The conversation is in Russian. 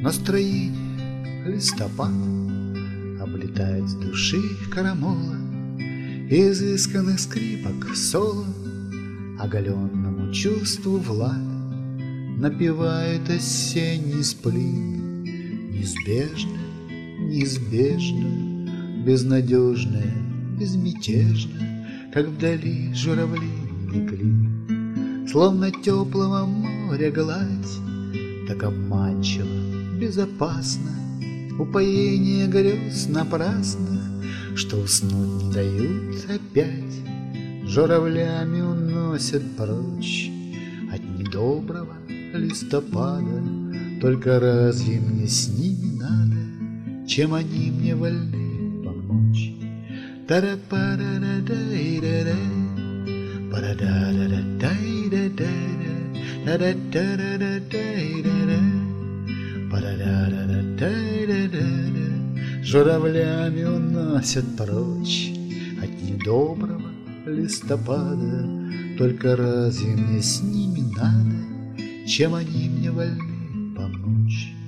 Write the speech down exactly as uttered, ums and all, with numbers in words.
Настроение листопад облетает с души карамола, изысканных скрипок соло оголенному чувству Влад напевает осенний сплин. Неизбежно, неизбежно, безнадежное, безмятежно, как вдали журавлиный клин. Словно теплого моря гладь, так обманчиво, безопасно, упоение грез напрасных, что уснуть не дают опять, журавлями уносят прочь от недоброго листопада. Только разве мне с ними надо, чем они мне вольны помочь? Тара-пара-ра-дай-ра-ра, пара-да-ра-ра-дай-ра-ра-ра, тара-та-ра-ра-дай-ра-ра, пара-да-ра-ра-дай-ра-ра. Журавлями уносят прочь от недоброго листопада. Только разве мне с ними надо, чем они мне вольны помочь?